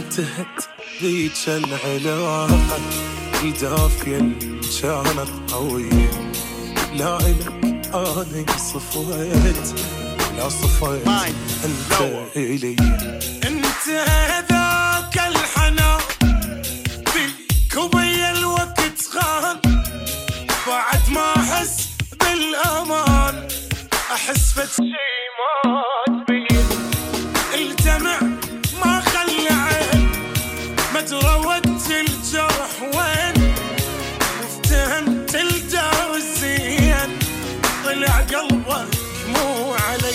انتهت ذيك العلاقة الدافية اللي كانت قوية. لا إلك أنا صفيت لا صفيت أنت إلي. أنت هذاك الحنان بيك وبي الوقت خان، بعد ما أحس بالأمان أحس فد شي ما تبين. التمع ما خلى عين ما تروت الجرح وين، وافتهمت الدار الزين طلع قلبك مو علي.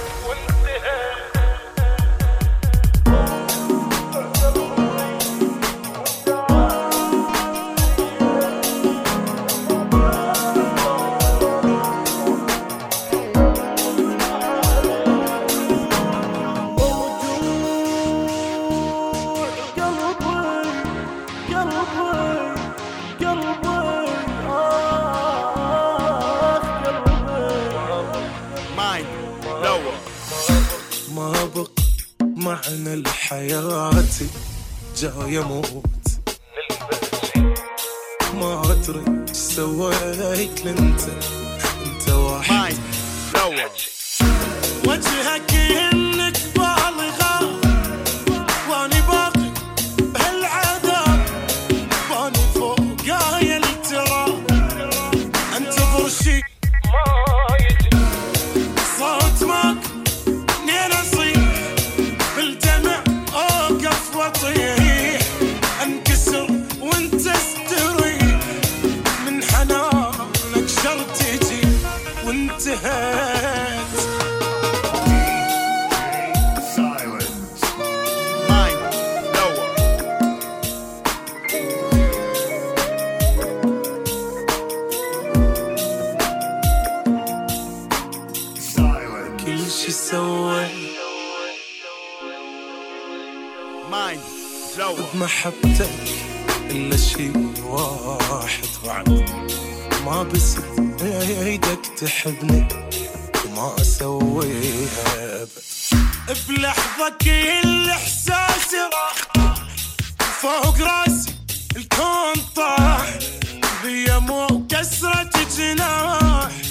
ما بق معنى الحياة جاي اموت، ما ادري ايش سويت لانت واحد. وجهك انك بالغة واني باقي بهالعذاب، واني فوق قايل ترى انتظر شي ما يجي. صوت ماك نين اصيح بالدمع اوقف واطيح، انكسر وانت استريح من حنانك شرتجي وانتهيت. كل شي سويت بمحبتك إلا شي واحد بعد، ما بس ايدك تحبني وما اسويها بلحظة كل احساسي راح فوق راسي الكون طاح، بيا مو كسرة جناح